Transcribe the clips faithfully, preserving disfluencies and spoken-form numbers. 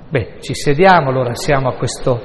Beh, ci sediamo, allora siamo a questo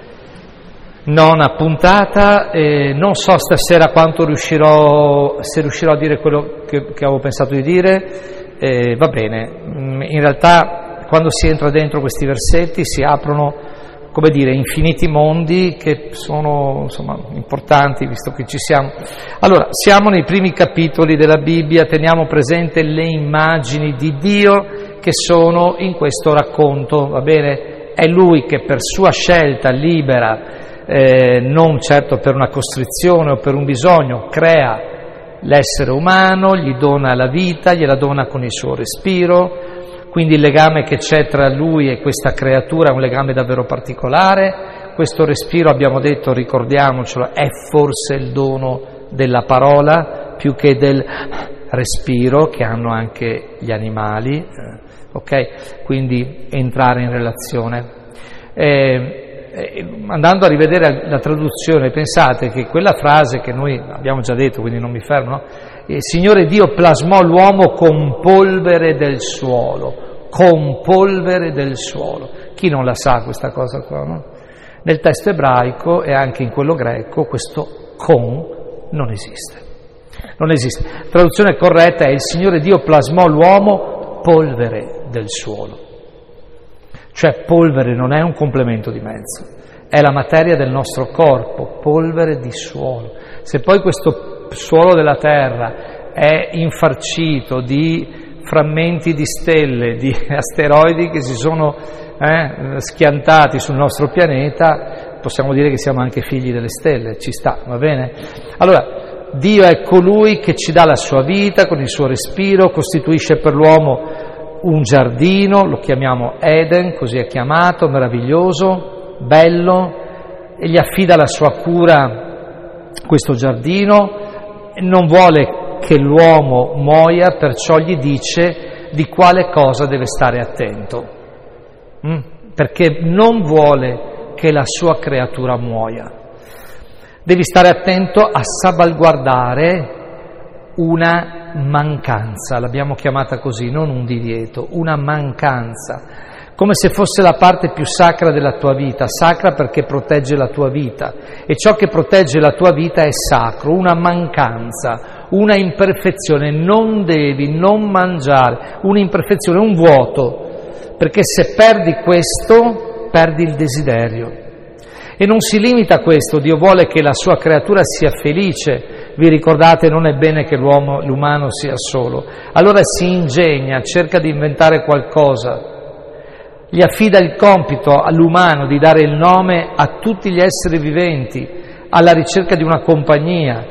nona puntata, e non so stasera quanto riuscirò, se riuscirò a dire quello che, che avevo pensato di dire, eh, va bene. In realtà quando si entra dentro questi versetti si aprono, come dire, infiniti mondi che sono, insomma, importanti, visto che ci siamo. Allora, siamo nei primi capitoli della Bibbia, teniamo presente le immagini di Dio che sono in questo racconto, va bene? È Lui che per sua scelta libera, eh, non certo per una costrizione o per un bisogno, crea l'essere umano, gli dona la vita, gliela dona con il suo respiro, quindi il legame che c'è tra Lui e questa creatura è un legame davvero particolare. Questo respiro, abbiamo detto, ricordiamocelo, è forse il dono della parola più che del respiro che hanno anche gli animali, eh, ok? Quindi entrare in relazione. Eh, eh, andando a rivedere la traduzione, pensate che quella frase che noi abbiamo già detto, quindi non mi fermo, no? Il Signore Dio plasmò l'uomo con polvere del suolo, con polvere del suolo. Chi non la sa questa cosa qua, no? Nel testo ebraico e anche in quello greco questo con non esiste. Non esiste. La traduzione corretta è: il Signore Dio plasmò l'uomo polvere del suolo. Cioè polvere non è un complemento di mezzo, è la materia del nostro corpo, polvere di suolo. Se poi questo suolo della terra è infarcito di frammenti di stelle, di asteroidi che si sono eh, schiantati sul nostro pianeta, possiamo dire che siamo anche figli delle stelle, ci sta, va bene? Allora, Dio è colui che ci dà la sua vita con il suo respiro, costituisce per l'uomo un giardino, lo chiamiamo Eden, così è chiamato, meraviglioso, bello, e gli affida la sua cura questo giardino, non vuole che l'uomo muoia, perciò gli dice di quale cosa deve stare attento, mm? perché non vuole che la sua creatura muoia. Devi stare attento a salvaguardare una mancanza, l'abbiamo chiamata così, non un divieto, una mancanza, come se fosse la parte più sacra della tua vita, sacra perché protegge la tua vita, e ciò che protegge la tua vita è sacro, una mancanza, una imperfezione, non devi non mangiare, un'imperfezione, un vuoto, perché se perdi questo, perdi il desiderio. E non si limita a questo, Dio vuole che la sua creatura sia felice. Vi ricordate, non è bene che l'uomo, l'umano sia solo. Allora si ingegna, cerca di inventare qualcosa, gli affida il compito all'umano di dare il nome a tutti gli esseri viventi, alla ricerca di una compagnia,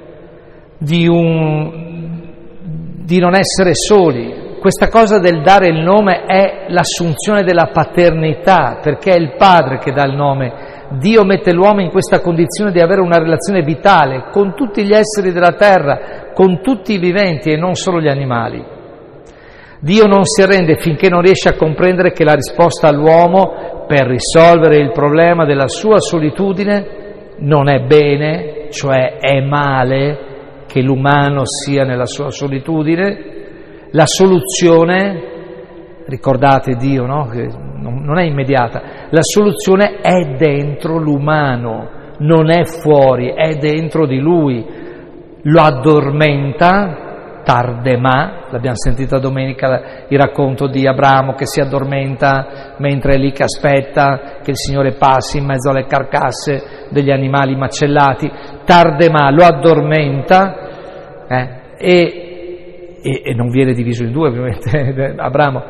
di, un, di non essere soli. Questa cosa del dare il nome è l'assunzione della paternità, perché è il padre che dà il nome. Dio mette l'uomo in questa condizione di avere una relazione vitale con tutti gli esseri della terra, con tutti i viventi e non solo gli animali. Dio non si arrende finché non riesce a comprendere che la risposta all'uomo per risolvere il problema della sua solitudine non è bene, cioè è male che l'umano sia nella sua solitudine. La soluzione, ricordate Dio, no? Che non è immediata, la soluzione è dentro l'umano, non è fuori, è dentro di lui. Lo addormenta, tardemà, l'abbiamo sentita domenica il racconto di Abramo che si addormenta mentre è lì che aspetta che il Signore passi in mezzo alle carcasse degli animali macellati, tardemà, lo addormenta eh, e E, e non viene diviso in due ovviamente Abramo,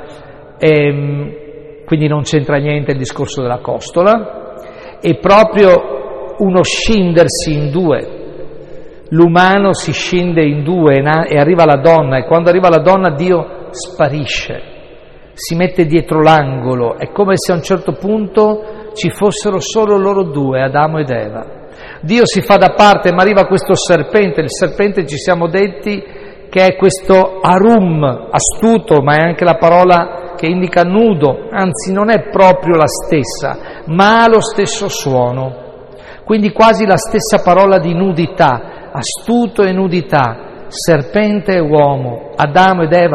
e, quindi non c'entra niente il discorso della costola, è proprio uno scindersi in due, l'umano si scinde in due e arriva la donna, e quando arriva la donna Dio sparisce, si mette dietro l'angolo, è come se a un certo punto ci fossero solo loro due, Adamo ed Eva. Dio si fa da parte, ma arriva questo serpente, il serpente ci siamo detti che è questo arum, astuto, ma è anche la parola che indica nudo, anzi non è proprio la stessa, ma ha lo stesso suono, quindi quasi la stessa parola di nudità, astuto e nudità, serpente e uomo, Adamo ed Eva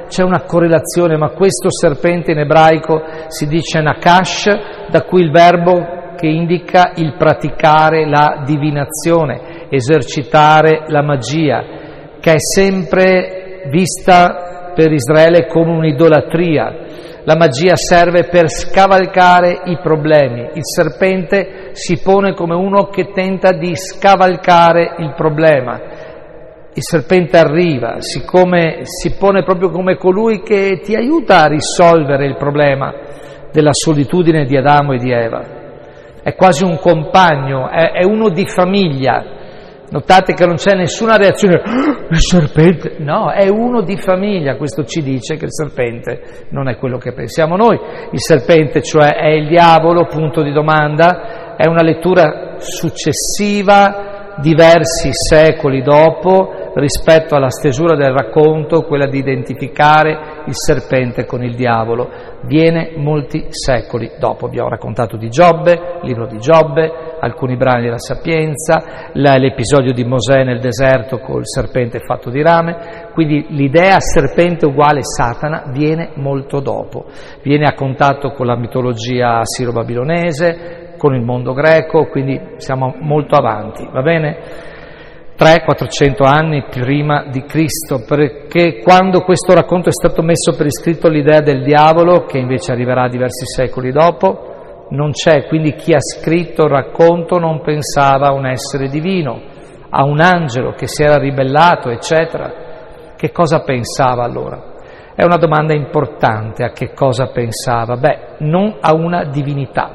c'è una correlazione, ma questo serpente in ebraico si dice nakash, da cui il verbo che indica il praticare la divinazione, esercitare la magia, che è sempre vista per Israele come un'idolatria. La magia serve per scavalcare i problemi. Il serpente si pone come uno che tenta di scavalcare il problema. Il serpente arriva, siccome si pone proprio come colui che ti aiuta a risolvere il problema della solitudine di Adamo e di Eva. È quasi un compagno, è, è uno di famiglia. Notate che non c'è nessuna reazione, il serpente, no, è uno di famiglia. Questo ci dice che il serpente non è quello che pensiamo noi. Il serpente, cioè, è il diavolo, punto di domanda, è una lettura successiva, diversi secoli dopo, rispetto alla stesura del racconto, quella di identificare il serpente con il diavolo. Viene molti secoli dopo. Abbiamo raccontato di Giobbe, il libro di Giobbe, alcuni brani della Sapienza, l'episodio di Mosè nel deserto col serpente fatto di rame. Quindi l'idea serpente uguale Satana viene molto dopo. Viene a contatto con la mitologia assiro-babilonese, con il mondo greco, quindi siamo molto avanti, va bene? trecento quattrocento anni prima di Cristo, perché quando questo racconto è stato messo per iscritto l'idea del diavolo, che invece arriverà diversi secoli dopo, non c'è, quindi chi ha scritto il racconto non pensava a un essere divino, a un angelo che si era ribellato, eccetera. Che cosa pensava allora? È una domanda importante, a che cosa pensava? Beh, non a una divinità.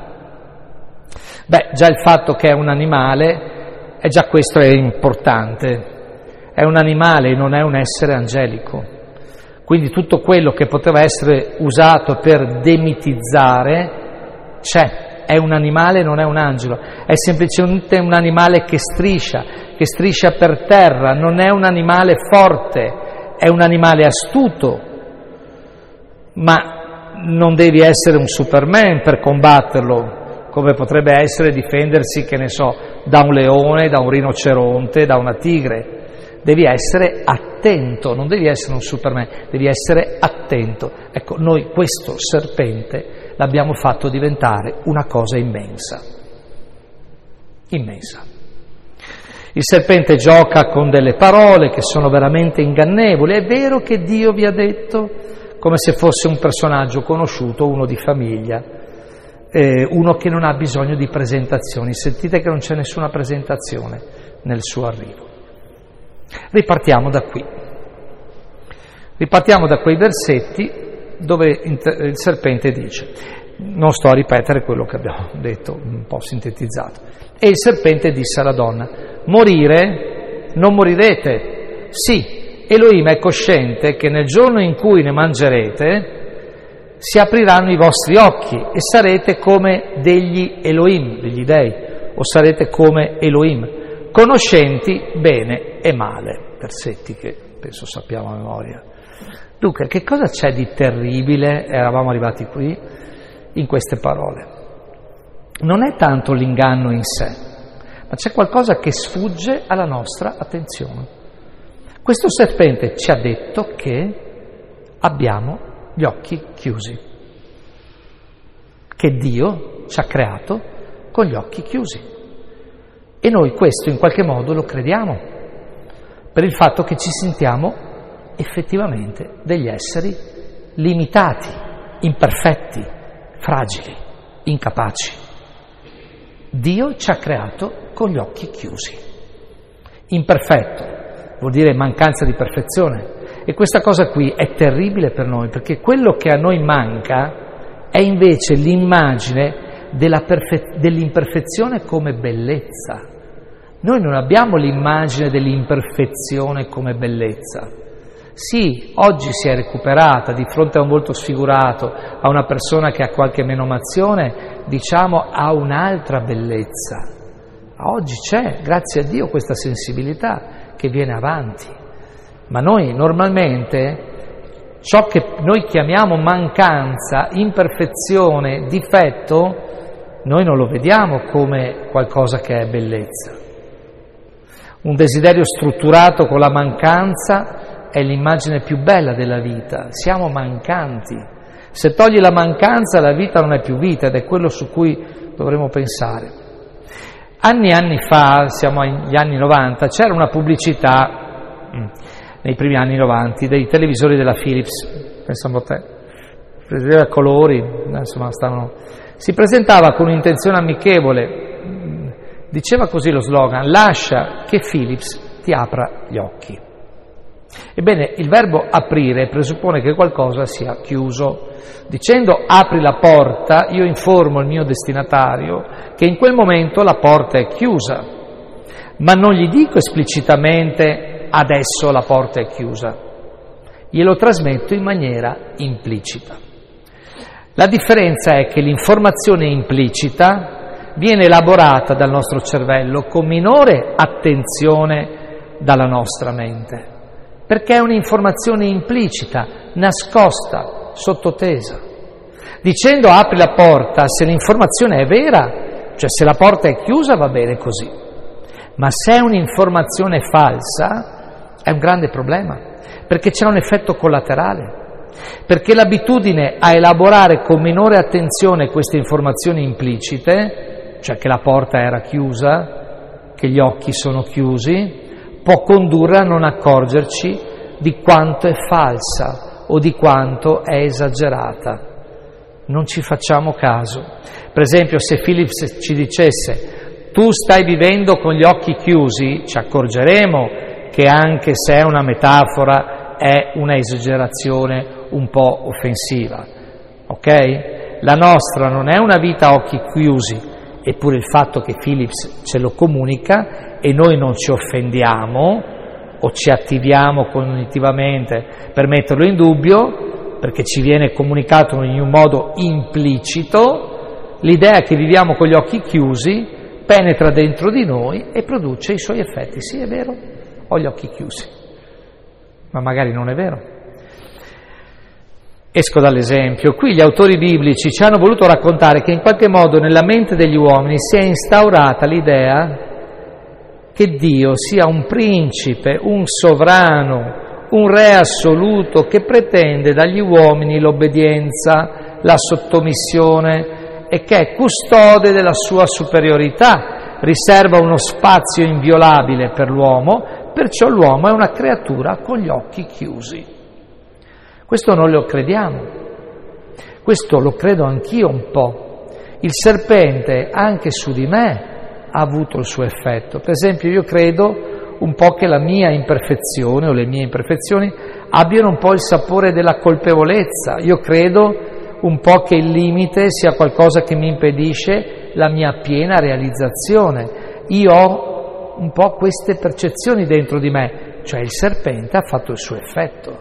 Beh, già il fatto che è un animale, e già questo è importante, è un animale e non è un essere angelico, quindi tutto quello che poteva essere usato per demitizzare c'è, è un animale e non è un angelo, è semplicemente un animale che striscia, che striscia per terra, non è un animale forte, è un animale astuto, ma non devi essere un Superman per combatterlo, come potrebbe essere difendersi, che ne so, da un leone, da un rinoceronte, da una tigre. Devi essere attento, non devi essere un Superman, devi essere attento. Ecco, noi questo serpente l'abbiamo fatto diventare una cosa immensa. Immensa. Il serpente gioca con delle parole che sono veramente ingannevoli. È vero che Dio vi ha detto, come se fosse un personaggio conosciuto, uno di famiglia, eh, uno che non ha bisogno di presentazioni. Sentite che non c'è nessuna presentazione nel suo arrivo. Ripartiamo da qui. Ripartiamo da quei versetti dove il serpente dice, non sto a ripetere quello che abbiamo detto, un po' sintetizzato, e il serpente disse alla donna, morire non morirete, sì, Elohim è cosciente che nel giorno in cui ne mangerete si apriranno i vostri occhi e sarete come degli Elohim, degli dei, o sarete come Elohim, conoscenti bene e male, versetti che penso sappiamo a memoria. Dunque, che cosa c'è di terribile, eravamo arrivati qui, in queste parole? Non è tanto l'inganno in sé, ma c'è qualcosa che sfugge alla nostra attenzione. Questo serpente ci ha detto che abbiamo gli occhi chiusi, che Dio ci ha creato con gli occhi chiusi. E noi questo in qualche modo lo crediamo, per il fatto che ci sentiamo effettivamente degli esseri limitati, imperfetti, fragili, incapaci. Dio ci ha creato con gli occhi chiusi. Imperfetto vuol dire mancanza di perfezione. E questa cosa qui è terribile per noi, perché quello che a noi manca è invece l'immagine della perfe- dell'imperfezione come bellezza. Noi non abbiamo l'immagine dell'imperfezione come bellezza. Sì, oggi si è recuperata di fronte a un volto sfigurato, a una persona che ha qualche menomazione, diciamo ha un'altra bellezza. Oggi c'è, grazie a Dio, questa sensibilità che viene avanti. Ma noi normalmente ciò che noi chiamiamo mancanza, imperfezione, difetto, noi non lo vediamo come qualcosa che è bellezza. Un desiderio strutturato con la mancanza è l'immagine più bella della vita, siamo mancanti. Se togli la mancanza, la vita non è più vita, ed è quello su cui dovremmo pensare. Anni e anni fa, siamo agli anni novanta, c'era una pubblicità, nei primi anni novanta, dei televisori della Philips, pensavo a te, televisori a colori, insomma, stavano... si presentava con un'intenzione amichevole, diceva così lo slogan: lascia che Philips ti apra gli occhi. Ebbene, il verbo aprire presuppone che qualcosa sia chiuso. Dicendo apri la porta, io informo il mio destinatario che in quel momento la porta è chiusa, ma non gli dico esplicitamente adesso la porta è chiusa, glielo trasmetto in maniera implicita. La differenza è che l'informazione implicita viene elaborata dal nostro cervello con minore attenzione dalla nostra mente, perché è un'informazione implicita, nascosta, sottotesa. Dicendo apri la porta, se l'informazione è vera, cioè se la porta è chiusa, va bene così, ma se è un'informazione falsa è un grande problema, perché c'è un effetto collaterale. Perché l'abitudine a elaborare con minore attenzione queste informazioni implicite, cioè che la porta era chiusa, che gli occhi sono chiusi, può condurre a non accorgerci di quanto è falsa o di quanto è esagerata. Non ci facciamo caso. Per esempio, se Philips ci dicesse tu stai vivendo con gli occhi chiusi, ci accorgeremo che anche se è una metafora è una esagerazione un po' offensiva, ok? La nostra non è una vita a occhi chiusi, eppure il fatto che Philips ce lo comunica e noi non ci offendiamo o ci attiviamo cognitivamente per metterlo in dubbio, perché ci viene comunicato in un modo implicito, l'idea che viviamo con gli occhi chiusi penetra dentro di noi e produce i suoi effetti. Sì, è vero, ho gli occhi chiusi, ma magari non è vero. Esco dall'esempio. Qui gli autori biblici ci hanno voluto raccontare che in qualche modo nella mente degli uomini si è instaurata l'idea che Dio sia un principe, un sovrano, un re assoluto che pretende dagli uomini l'obbedienza, la sottomissione e che è custode della sua superiorità, riserva uno spazio inviolabile per l'uomo, perciò l'uomo è una creatura con gli occhi chiusi. Questo non lo crediamo, questo lo credo anch'io un po'. Il serpente anche su di me ha avuto il suo effetto. Per esempio, io credo un po' che la mia imperfezione o le mie imperfezioni abbiano un po' il sapore della colpevolezza. Io credo un po' che il limite sia qualcosa che mi impedisce la mia piena realizzazione. Io ho un po' queste percezioni dentro di me, cioè il serpente ha fatto il suo effetto.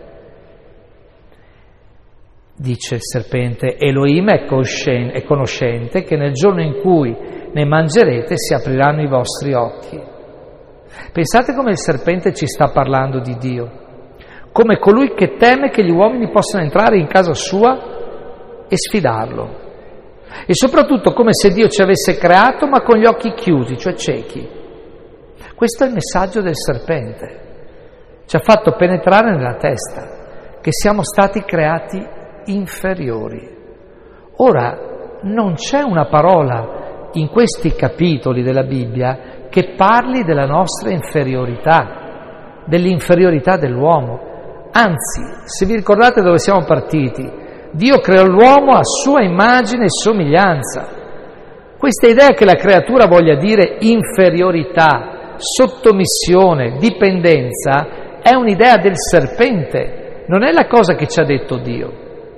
Dice il serpente, Elohim è conoscente che nel giorno in cui ne mangerete si apriranno i vostri occhi. Pensate come il serpente ci sta parlando di Dio, come colui che teme che gli uomini possano entrare in casa sua e sfidarlo, e soprattutto come se Dio ci avesse creato ma con gli occhi chiusi, cioè ciechi. Questo è il messaggio del serpente, ci ha fatto penetrare nella testa che siamo stati creati inferiori. Ora, non c'è una parola in questi capitoli della Bibbia che parli della nostra inferiorità, dell'inferiorità dell'uomo. Anzi, se vi ricordate dove siamo partiti, Dio creò l'uomo a sua immagine e somiglianza. Questa idea che la creatura voglia dire inferiorità, sottomissione, dipendenza, è un'idea del serpente, non è la cosa che ci ha detto Dio.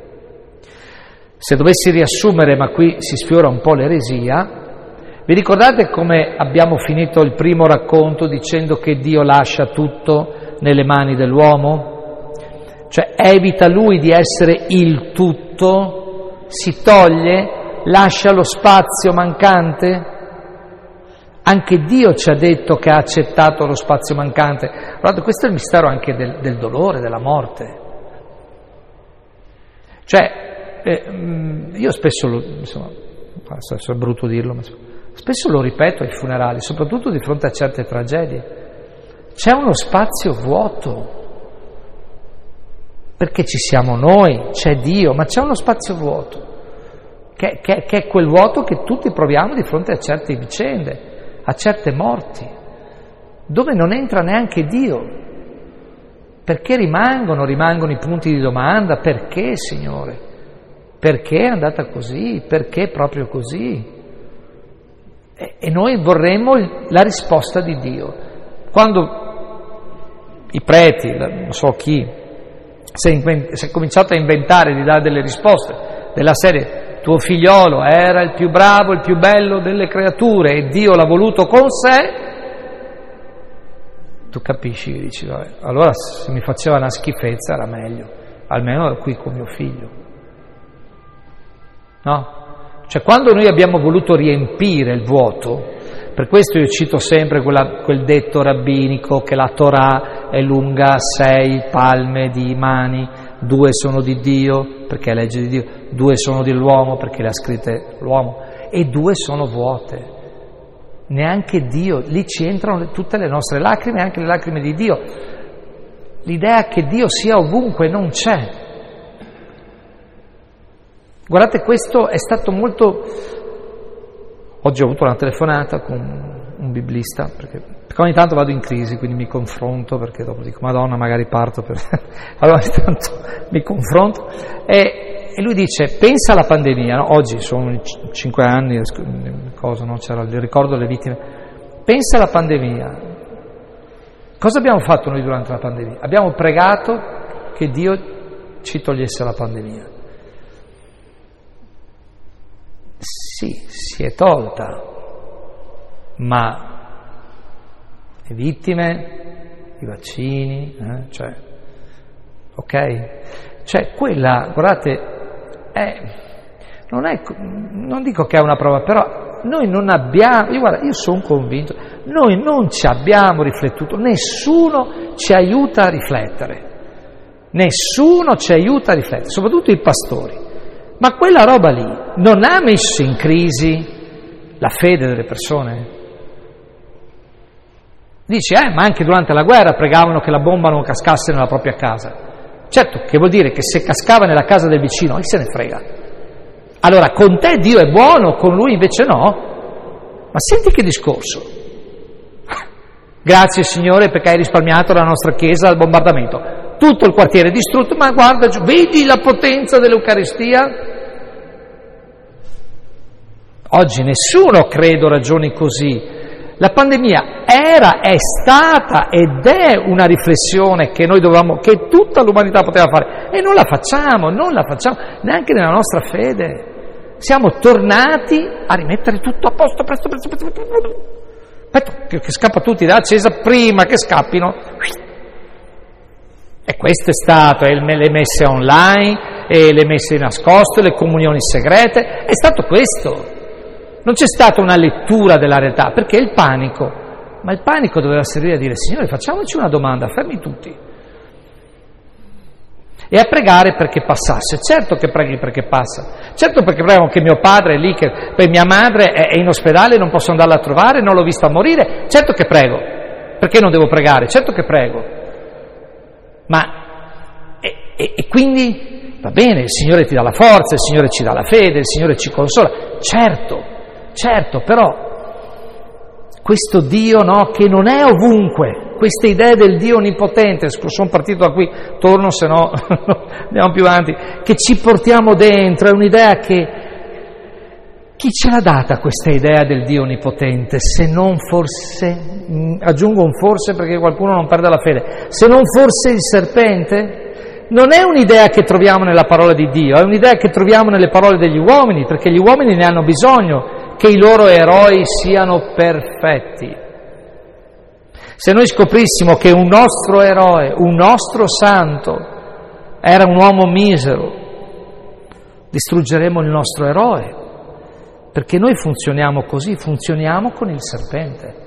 Se dovessi riassumere, ma qui si sfiora un po' l'eresia, vi ricordate come abbiamo finito il primo racconto dicendo che Dio lascia tutto nelle mani dell'uomo? Cioè evita lui di essere il tutto, si toglie, lascia lo spazio mancante? Anche Dio ci ha detto che ha accettato lo spazio mancante. Guardate, questo è il mistero anche del, del dolore, della morte. Cioè, Eh, io spesso, lo, insomma, è brutto dirlo, ma spesso lo ripeto ai funerali, soprattutto di fronte a certe tragedie. C'è uno spazio vuoto, perché ci siamo noi, c'è Dio, ma c'è uno spazio vuoto, che, che, che è quel vuoto che tutti proviamo di fronte a certe vicende, a certe morti, dove non entra neanche Dio. Perché rimangono, rimangono i punti di domanda, perché Signore? Perché è andata così? Perché proprio così? E, e noi vorremmo la risposta di Dio. Quando i preti, non so chi, si è, invent- si è cominciato a inventare di dare delle risposte della serie, tuo figliolo era il più bravo, il più bello delle creature e Dio l'ha voluto con sé, tu capisci, dici, vabbè, allora se mi faceva una schifezza era meglio, almeno ero qui con mio figlio. No? Cioè quando noi abbiamo voluto riempire il vuoto, per questo io cito sempre quella, quel detto rabbinico che la Torah è lunga sei palme di mani, due sono di Dio, perché è legge di Dio, due sono dell'uomo, perché le ha scritte l'uomo, e due sono vuote. Neanche Dio, lì ci entrano tutte le nostre lacrime, anche le lacrime di Dio. L'idea che Dio sia ovunque non c'è. Guardate, questo è stato molto... Oggi ho avuto una telefonata con un biblista, perché, perché ogni tanto vado in crisi, quindi mi confronto, perché dopo dico, Madonna, magari parto, per... allora ogni tanto mi confronto, e... E lui dice, pensa alla pandemia, no? Oggi sono cinque anni, cosa, no? C'era il ricordo delle vittime, pensa alla pandemia. Cosa abbiamo fatto noi durante la pandemia? Abbiamo pregato che Dio ci togliesse la pandemia. Sì, si è tolta, ma le vittime, i vaccini, eh? cioè, ok? Cioè quella, guardate, è, non, è, non dico che è una prova, però noi non abbiamo, io, guarda, io sono convinto, noi non ci abbiamo riflettuto, nessuno ci aiuta a riflettere, nessuno ci aiuta a riflettere, soprattutto i pastori, ma quella roba lì non ha messo in crisi la fede delle persone? Dici, eh, ma anche durante la guerra pregavano che la bomba non cascasse nella propria casa. Certo, che vuol dire che se cascava nella casa del vicino, chi se ne frega? Allora, con te Dio è buono, con lui invece no? Ma senti che discorso. Grazie Signore perché hai risparmiato la nostra chiesa dal bombardamento. Tutto il quartiere è distrutto, ma guarda giù, vedi la potenza dell'Eucaristia? Oggi nessuno, credo, ragioni così. La pandemia era, è stata ed è una riflessione che noi dovevamo, che tutta l'umanità poteva fare, e non la facciamo, non la facciamo neanche nella nostra fede. Siamo tornati a rimettere tutto a posto, presto, presto, presto, presto, presto che, che scappa tutti da accesa prima che scappino. E questo è stato, e le messe online, e le messe nascoste, le comunioni segrete, è stato questo. Non c'è stata una lettura della realtà, perché il panico, ma il panico doveva servire a dire, Signore, facciamoci una domanda, fermi tutti, e a pregare perché passasse. Certo che preghi perché passa, certo perché prego che mio padre è lì, che poi mia madre è in ospedale, non posso andarla a trovare, non l'ho vista morire, certo che prego, perché non devo pregare? Certo che prego, ma e, e, e quindi va bene, il Signore ti dà la forza, il Signore ci dà la fede, il Signore ci consola, certo. Certo, però questo Dio, no, che non è ovunque, queste idee del Dio onnipotente, sono partito da qui, torno, se no andiamo più avanti, che ci portiamo dentro, è un'idea che, chi ce l'ha data questa idea del Dio onnipotente, se non forse, aggiungo un forse perché qualcuno non perde la fede, se non forse il serpente? Non è un'idea che troviamo nella parola di Dio, è un'idea che troviamo nelle parole degli uomini, perché gli uomini ne hanno bisogno, che i loro eroi siano perfetti. Se noi scoprissimo che un nostro eroe, un nostro santo, era un uomo misero, distruggeremo il nostro eroe, perché noi funzioniamo così, funzioniamo con il serpente.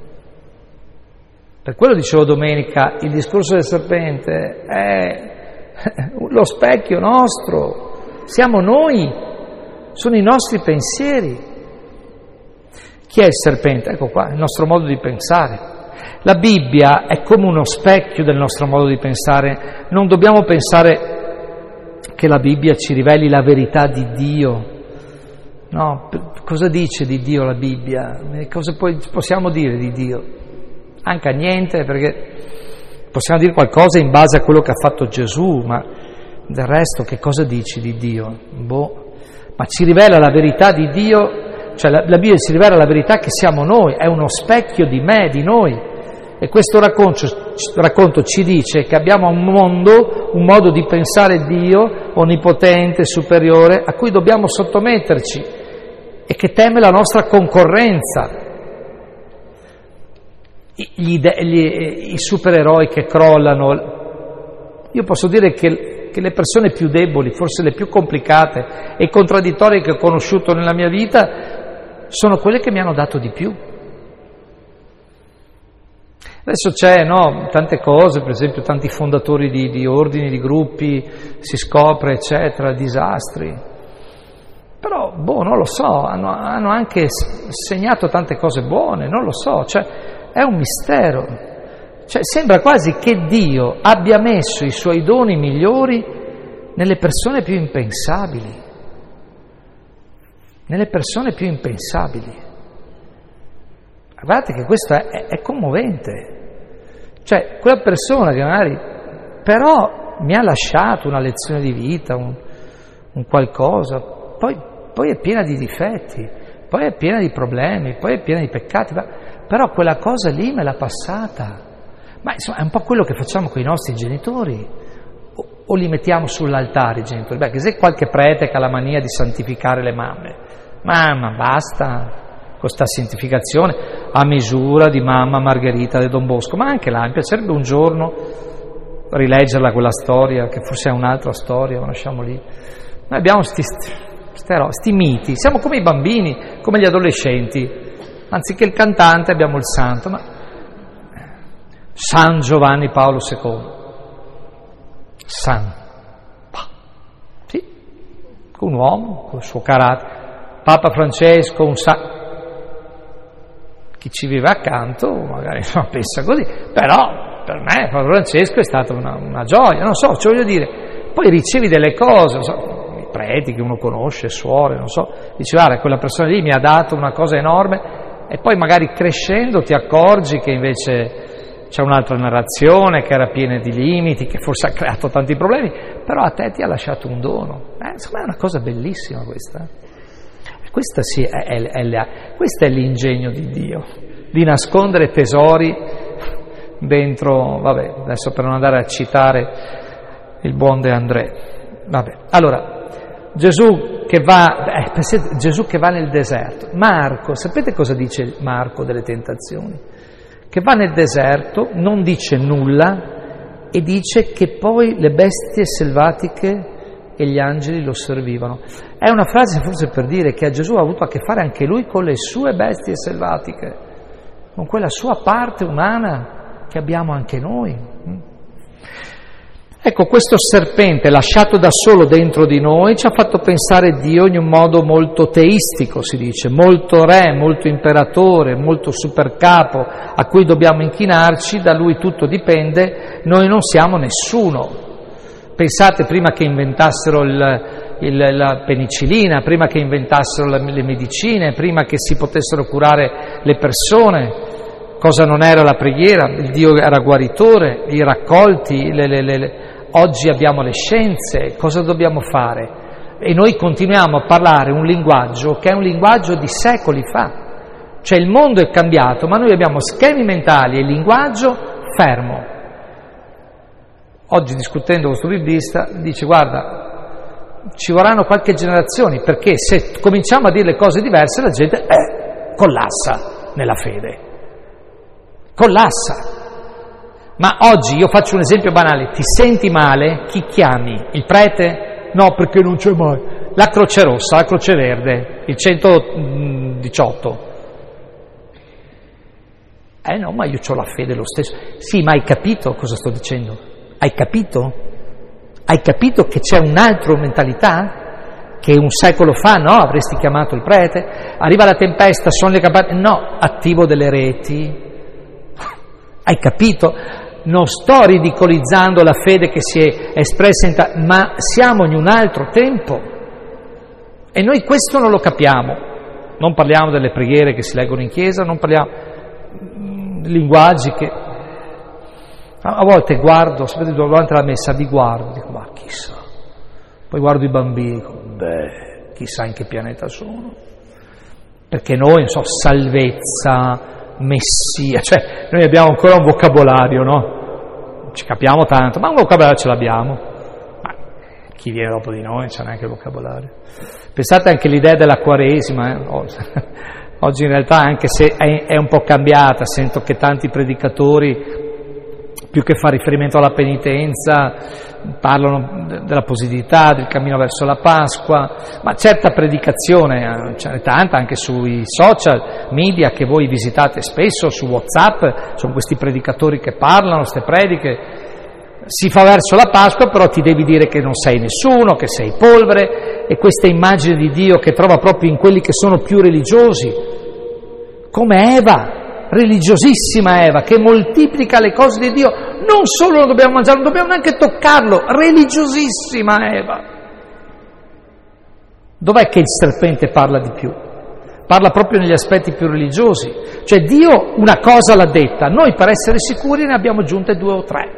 Per quello dicevo domenica, il discorso del serpente è lo specchio nostro, siamo noi, sono i nostri pensieri. Chi è il serpente? Ecco qua, il nostro modo di pensare. La Bibbia è come uno specchio del nostro modo di pensare. Non dobbiamo pensare che la Bibbia ci riveli la verità di Dio. No, cosa dice di Dio la Bibbia? Cosa poi possiamo dire di Dio? Anche a niente, perché possiamo dire qualcosa in base a quello che ha fatto Gesù, ma del resto che cosa dici di Dio? Boh. Ma ci rivela la verità di Dio, cioè la, la Bibbia ci rivela la verità che siamo noi, è uno specchio di me, di noi. E questo racconto, racconto ci dice che abbiamo un mondo, un modo di pensare Dio, onnipotente, superiore, a cui dobbiamo sottometterci e che teme la nostra concorrenza. Gli, gli, i supereroi che crollano, io posso dire che, che le persone più deboli, forse le più complicate e contraddittorie che ho conosciuto nella mia vita, sono quelle che mi hanno dato di più. Adesso c'è, no, tante cose, per esempio tanti fondatori di, di ordini, di gruppi, si scopre, eccetera, disastri. Però, boh, non lo so, hanno, hanno anche segnato tante cose buone, non lo so, cioè è un mistero. Cioè sembra quasi che Dio abbia messo i suoi doni migliori nelle persone più impensabili. Nelle persone più impensabili. Guardate che questo è, è commovente. Cioè, quella persona che magari però mi ha lasciato una lezione di vita, un, un qualcosa, poi, poi è piena di difetti, poi è piena di problemi, poi è piena di peccati, ma, però quella cosa lì me l'ha passata. Ma insomma è un po' quello che facciamo con i nostri genitori, o, o li mettiamo sull'altare i genitori? Beh, che se qualche prete che ha la mania di santificare le mamme, mamma basta con sta santificazione a misura di mamma Margherita de Don Bosco, ma anche là mi piacerebbe un giorno rileggerla quella storia, che forse è un'altra storia, ma lasciamo lì. Noi abbiamo sti, sti, sti miti, siamo come i bambini, come gli adolescenti, anziché il cantante abbiamo il santo, ma San Giovanni Paolo secondo, San, sì, un uomo con il suo carattere, Papa Francesco, un sa... Chi ci vive accanto magari non pensa così, però per me Papa Francesco è stata una, una gioia, non so, cioè voglio dire, poi ricevi delle cose, non so, i preti che uno conosce, suore, non so, dici guarda, quella persona lì mi ha dato una cosa enorme, e poi magari crescendo ti accorgi che invece c'è un'altra narrazione che era piena di limiti, che forse ha creato tanti problemi, però a te ti ha lasciato un dono. Eh, insomma è una cosa bellissima questa. Questa, sì, è, è, è la, questo è l'ingegno di Dio, di nascondere tesori dentro, vabbè, adesso per non andare a citare il buon De André. Vabbè, allora, Gesù che va, eh, Gesù che va nel deserto. Marco, sapete cosa dice Marco delle tentazioni? Che va nel deserto, non dice nulla e dice che poi le bestie selvatiche e gli angeli lo servivano. È una frase forse per dire che a Gesù ha avuto a che fare anche lui con le sue bestie selvatiche, con quella sua parte umana che abbiamo anche noi. Ecco, questo serpente lasciato da solo dentro di noi ci ha fatto pensare Dio in un modo molto teistico, si dice, molto re, molto imperatore, molto supercapo, a cui dobbiamo inchinarci, da lui tutto dipende, noi non siamo nessuno. Pensate, prima che inventassero il, il, la penicillina, prima che inventassero la, le medicine, prima che si potessero curare le persone, cosa non era la preghiera? Il Dio era guaritore, i raccolti, le, le, le, oggi abbiamo le scienze, cosa dobbiamo fare? E noi continuiamo a parlare un linguaggio che è un linguaggio di secoli fa, cioè il mondo è cambiato, ma noi abbiamo schemi mentali e linguaggio fermo. Oggi discutendo con questo biblista dice guarda, ci vorranno qualche generazioni perché se cominciamo a dire le cose diverse la gente eh, collassa nella fede, collassa. Ma oggi io faccio un esempio banale, ti senti male, chi chiami? Il prete? No, perché non c'è mai. La Croce Rossa, la Croce Verde, il centodiciotto. Eh no, ma io ho la fede lo stesso. Sì, ma hai capito cosa sto dicendo? Hai capito? Hai capito che c'è un'altra mentalità? Che un secolo fa, no, avresti chiamato il prete? Arriva la tempesta, sono le campane, no, attivo delle reti. Hai capito? Non sto ridicolizzando la fede che si è espressa in ta- ma siamo in un altro tempo e noi questo non lo capiamo. Non parliamo delle preghiere che si leggono in chiesa, non parliamo di linguaggi che a volte guardo, sapete, durante la messa vi guardo, dico ma chissà, poi guardo i bambini, dico beh, chissà in che pianeta sono, perché noi, non so, salvezza, messia, cioè noi abbiamo ancora un vocabolario, no? Ci capiamo tanto, ma un vocabolario ce l'abbiamo, ma chi viene dopo di noi non c'è neanche il vocabolario. Pensate anche all'idea della Quaresima, eh? Oggi in realtà, anche se è, è un po' cambiata, sento che tanti predicatori, più che fare riferimento alla penitenza, parlano della positività, del cammino verso la Pasqua, ma certa predicazione, ce n'è tanta anche sui social media che voi visitate spesso, su WhatsApp, sono questi predicatori che parlano, queste prediche, si fa verso la Pasqua, però ti devi dire che non sei nessuno, che sei polvere, e questa immagine di Dio che trova proprio in quelli che sono più religiosi, come Eva, religiosissima Eva, che moltiplica le cose di Dio, non solo lo dobbiamo mangiare, non dobbiamo neanche toccarlo, religiosissima Eva. Dov'è che il serpente parla di più? Parla proprio negli aspetti più religiosi, cioè Dio una cosa l'ha detta, noi per essere sicuri ne abbiamo aggiunte due o tre.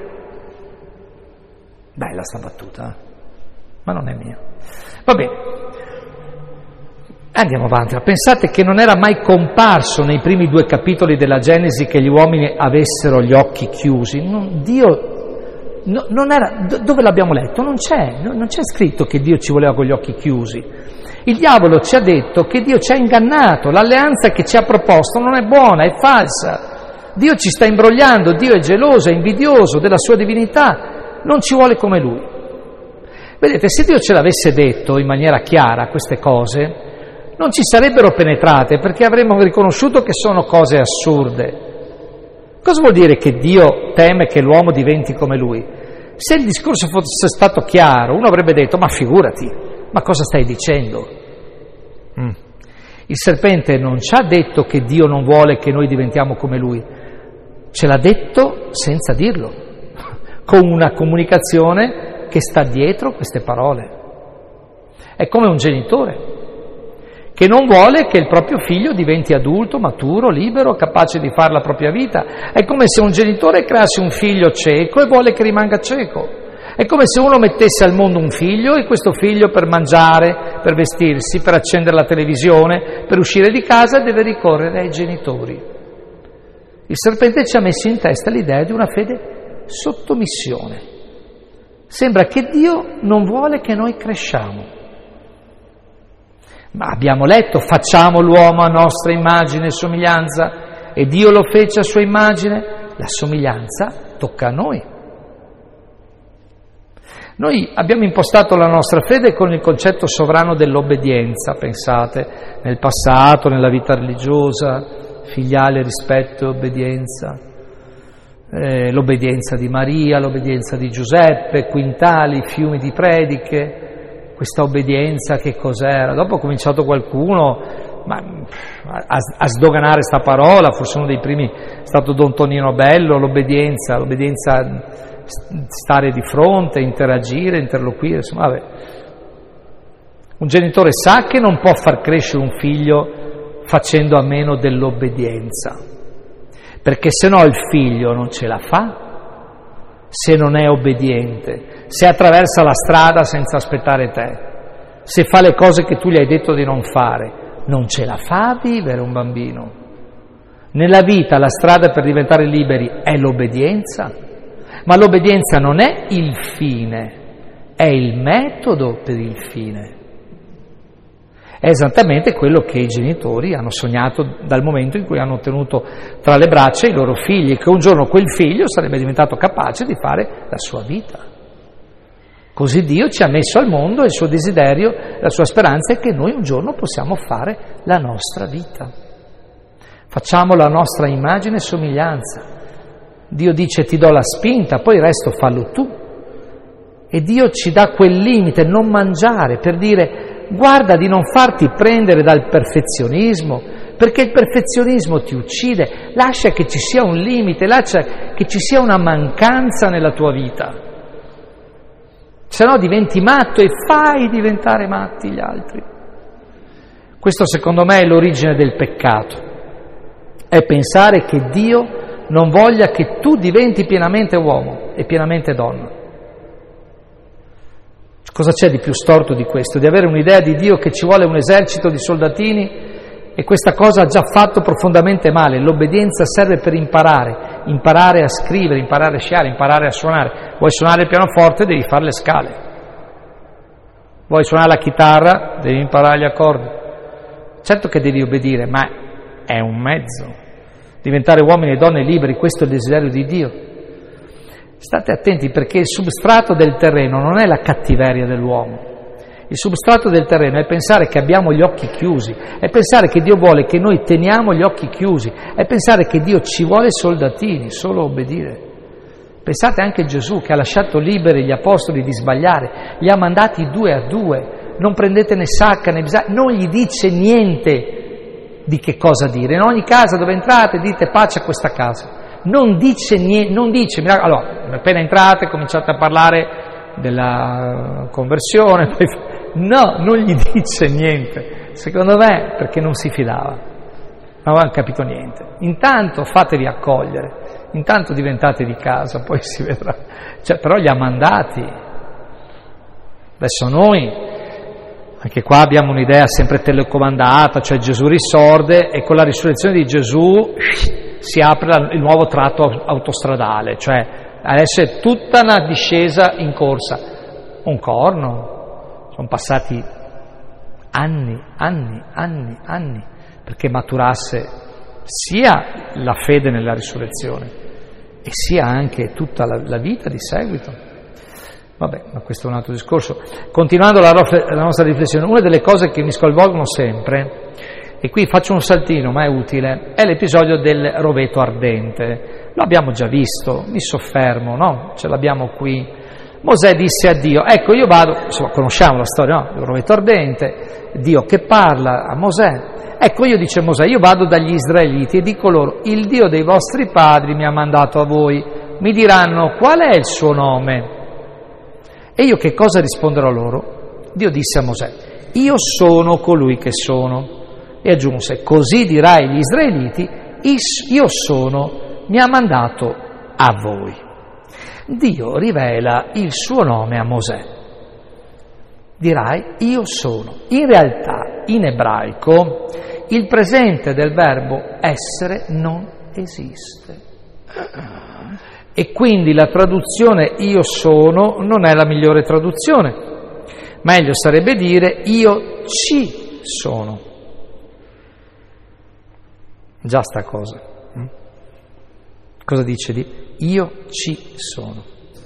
Bella sta battuta, eh? Ma non è mia. Va bene. Andiamo avanti, pensate che non era mai comparso nei primi due capitoli della Genesi che gli uomini avessero gli occhi chiusi. Non, Dio, no, non era, dove l'abbiamo letto? Non c'è, non c'è scritto che Dio ci voleva con gli occhi chiusi. Il diavolo ci ha detto che Dio ci ha ingannato, l'alleanza che ci ha proposto non è buona, è falsa. Dio ci sta imbrogliando, Dio è geloso, è invidioso della sua divinità, non ci vuole come Lui. Vedete, se Dio ce l'avesse detto in maniera chiara queste cose, non ci sarebbero penetrate, perché avremmo riconosciuto che sono cose assurde. Cosa vuol dire che Dio teme che l'uomo diventi come Lui? Se il discorso fosse stato chiaro, uno avrebbe detto, ma figurati, ma cosa stai dicendo? Mm. Il serpente non ci ha detto che Dio non vuole che noi diventiamo come Lui, ce l'ha detto senza dirlo, con una comunicazione che sta dietro queste parole. È come un genitore che non vuole che il proprio figlio diventi adulto, maturo, libero, capace di fare la propria vita. È come se un genitore creasse un figlio cieco e vuole che rimanga cieco. È come se uno mettesse al mondo un figlio e questo figlio per mangiare, per vestirsi, per accendere la televisione, per uscire di casa deve ricorrere ai genitori. Il serpente ci ha messo in testa l'idea di una fede sottomissione. Sembra che Dio non vuole che noi cresciamo. Ma abbiamo letto, facciamo l'uomo a nostra immagine e somiglianza, e Dio lo fece a sua immagine, la somiglianza tocca a noi. Noi abbiamo impostato la nostra fede con il concetto sovrano dell'obbedienza, pensate, nel passato, nella vita religiosa, filiale, rispetto e obbedienza, eh, l'obbedienza di Maria, l'obbedienza di Giuseppe, quintali, fiumi di prediche. Questa obbedienza che cos'era? Dopo ha cominciato qualcuno ma, a, a sdoganare sta parola, forse uno dei primi è stato Don Tonino Bello, l'obbedienza, l'obbedienza, stare di fronte, interagire, interloquire, insomma, vabbè. Un genitore sa che non può far crescere un figlio facendo a meno dell'obbedienza, perché se no il figlio non ce la fa se non è obbediente, se attraversa la strada senza aspettare te, se fa le cose che tu gli hai detto di non fare, non ce la fa a vivere un bambino. Nella vita la strada per diventare liberi è l'obbedienza, ma l'obbedienza non è il fine, è il metodo per il fine. È esattamente quello che i genitori hanno sognato dal momento in cui hanno tenuto tra le braccia i loro figli, che un giorno quel figlio sarebbe diventato capace di fare la sua vita. Così Dio ci ha messo al mondo e il suo desiderio, la sua speranza è che noi un giorno possiamo fare la nostra vita. Facciamo la nostra immagine e somiglianza. Dio dice ti do la spinta, poi il resto fallo tu. E Dio ci dà quel limite, non mangiare, per dire guarda di non farti prendere dal perfezionismo, perché il perfezionismo ti uccide. Lascia che ci sia un limite, lascia che ci sia una mancanza nella tua vita, se no diventi matto e fai diventare matti gli altri. Questo secondo me è l'origine del peccato, è pensare che Dio non voglia che tu diventi pienamente uomo e pienamente donna. Cosa c'è di più storto di questo? Di avere un'idea di Dio che ci vuole un esercito di soldatini, e questa cosa ha già fatto profondamente male. L'obbedienza serve per imparare, imparare a scrivere, imparare a sciare, imparare a suonare. Vuoi suonare il pianoforte, devi fare le scale. Vuoi suonare la chitarra, devi imparare gli accordi. Certo che devi obbedire, ma è un mezzo. Diventare uomini e donne liberi, questo è il desiderio di Dio. State attenti, perché il substrato del terreno non è la cattiveria dell'uomo. Il substrato del terreno è pensare che abbiamo gli occhi chiusi, è pensare che Dio vuole che noi teniamo gli occhi chiusi, è pensare che Dio ci vuole soldatini, solo obbedire. Pensate anche a Gesù che ha lasciato liberi gli apostoli di sbagliare, li ha mandati due a due, non prendete né sacca né bisaccia, non gli dice niente di che cosa dire. In ogni casa dove entrate dite pace a questa casa. Non dice niente, non dice, allora, appena entrate cominciate a parlare della conversione, poi, no, non gli dice niente, secondo me perché non si fidava, non avevano capito niente. Intanto fatevi accogliere, intanto diventate di casa, poi si vedrà. Cioè, però li ha mandati. Adesso noi, anche qua abbiamo un'idea sempre telecomandata, cioè Gesù risorde e con la risurrezione di Gesù si apre il nuovo tratto autostradale, cioè adesso è tutta una discesa in corsa. Un corno, sono passati anni, anni, anni, anni perché maturasse sia la fede nella risurrezione e sia anche tutta la, la vita di seguito. Vabbè, ma questo è un altro discorso. Continuando la, la nostra riflessione, una delle cose che mi sconvolgono sempre, e qui faccio un saltino ma è utile, è l'episodio del roveto ardente. Lo abbiamo già visto, mi soffermo, no? Ce l'abbiamo qui. Mosè disse a Dio, ecco io vado, insomma conosciamo la storia, no? Il roveto ardente, Dio che parla a Mosè. Ecco io, dice Mosè, io vado dagli Israeliti e dico loro, il Dio dei vostri padri mi ha mandato a voi. Mi diranno, qual è il suo nome? E io che cosa risponderò loro? Dio disse a Mosè, io sono colui che sono. E aggiunse, così dirai agli Israeliti, io sono, mi ha mandato a voi. Dio rivela il suo nome a Mosè. Dirai, io sono. In realtà, in ebraico, il presente del verbo essere non esiste. E quindi la traduzione io sono non è la migliore traduzione. Meglio sarebbe dire io ci sono. Già sta cosa. Cosa dice lì? Io ci sono.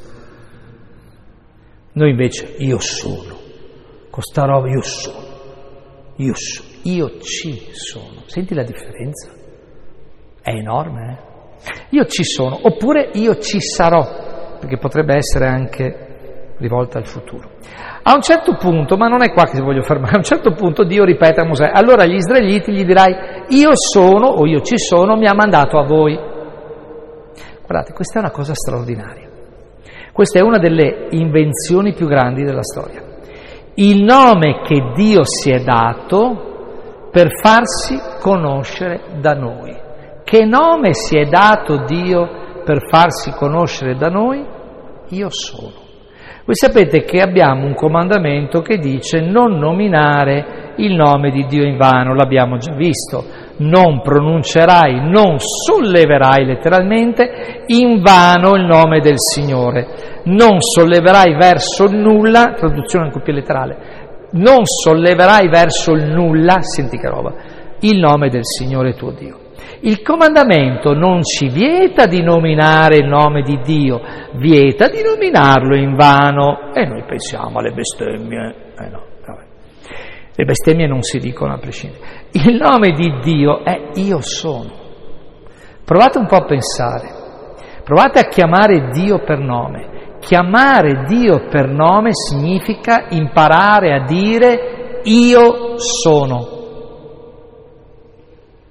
Noi invece io sono. Con sta roba io sono. Io sono. Io ci sono. Senti la differenza? È enorme, eh? Io ci sono. Oppure io ci sarò, perché potrebbe essere anche rivolta al futuro. A un certo punto, ma non è qua che voglio fermare, a un certo punto Dio ripete a Mosè, allora agli israeliti gli dirai, io sono, o io ci sono, mi ha mandato a voi. Guardate, questa è una cosa straordinaria. Questa è una delle invenzioni più grandi della storia. Il nome che Dio si è dato per farsi conoscere da noi. Che nome si è dato Dio per farsi conoscere da noi? Io sono. Voi sapete che abbiamo un comandamento che dice non nominare il nome di Dio in vano, l'abbiamo già visto, non pronuncerai, non solleverai letteralmente in vano il nome del Signore, non solleverai verso il nulla, traduzione anche più letterale, non solleverai verso il nulla, senti che roba, il nome del Signore tuo Dio. Il comandamento non ci vieta di nominare il nome di Dio, vieta di nominarlo in vano. E noi pensiamo alle bestemmie. Eh no, vabbè. Le bestemmie non si dicono a prescindere. Il nome di Dio è io sono. Provate un po' a pensare, provate a chiamare Dio per nome. Chiamare Dio per nome significa imparare a dire io sono.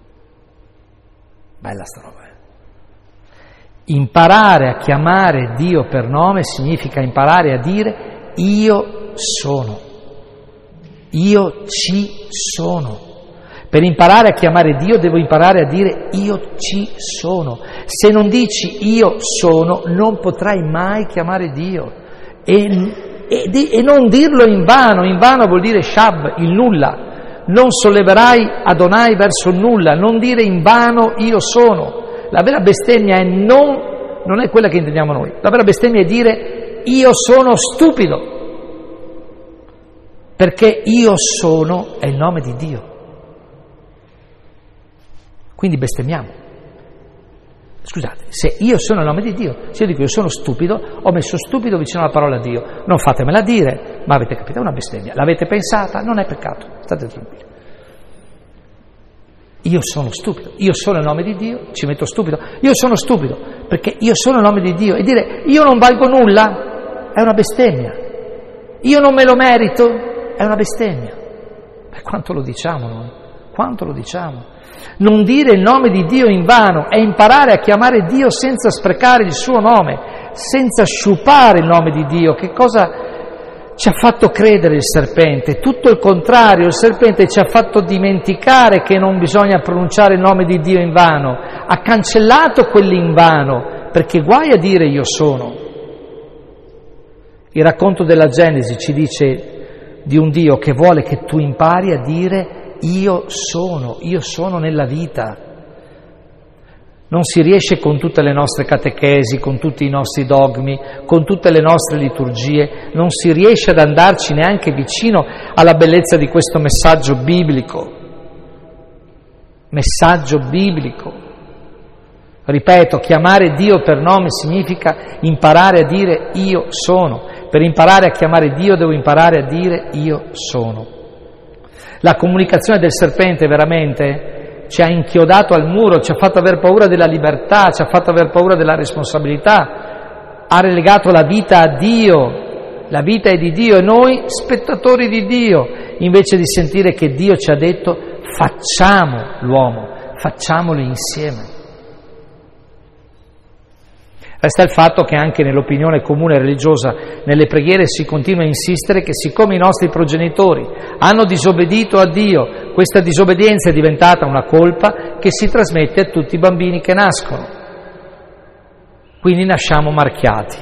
Bella sta roba. Eh? Imparare a chiamare Dio per nome significa imparare a dire io sono, io ci sono. Per imparare a chiamare Dio devo imparare a dire io ci sono. Se non dici io sono, non potrai mai chiamare Dio. E, e, e non dirlo in vano, in vano vuol dire shab, il nulla. Non solleverai Adonai verso il nulla, non dire in vano io sono. La vera bestemmia è non, non è quella che intendiamo noi. La vera bestemmia è dire io sono stupido. Perché io sono è il nome di Dio. Quindi bestemmiamo. Scusate, se io sono il nome di Dio, se io dico io sono stupido, ho messo stupido vicino alla parola Dio. Non fatemela dire, ma avete capito, è una bestemmia. L'avete pensata? Non è peccato, state tranquilli. Io sono stupido, io sono il nome di Dio, ci metto stupido. Io sono stupido, perché io sono il nome di Dio. E dire io non valgo nulla è una bestemmia. Io non me lo merito è una bestemmia. E quanto lo diciamo noi? Quanto lo diciamo? Non dire il nome di Dio in vano è imparare a chiamare Dio senza sprecare il suo nome, senza sciupare il nome di Dio. Che cosa ci ha fatto credere il serpente? Tutto il contrario, il serpente ci ha fatto dimenticare che non bisogna pronunciare il nome di Dio in vano, ha cancellato quell'invano, perché guai a dire io sono. Il racconto della Genesi ci dice di un Dio che vuole che tu impari a dire io sono, io sono nella vita. Non si riesce con tutte le nostre catechesi, con tutti i nostri dogmi, con tutte le nostre liturgie, non si riesce ad andarci neanche vicino alla bellezza di questo messaggio biblico. Messaggio biblico. Ripeto, chiamare Dio per nome significa imparare a dire io sono. Per imparare a chiamare Dio devo imparare a dire io sono. La comunicazione del serpente veramente ci ha inchiodato al muro, ci ha fatto aver paura della libertà, ci ha fatto aver paura della responsabilità, ha relegato la vita a Dio, la vita è di Dio e noi spettatori di Dio, invece di sentire che Dio ci ha detto facciamo l'uomo, facciamolo insieme. Resta il fatto che anche nell'opinione comune religiosa, nelle preghiere si continua a insistere che siccome i nostri progenitori hanno disobbedito a Dio, questa disobbedienza è diventata una colpa che si trasmette a tutti i bambini che nascono. Quindi nasciamo marchiati.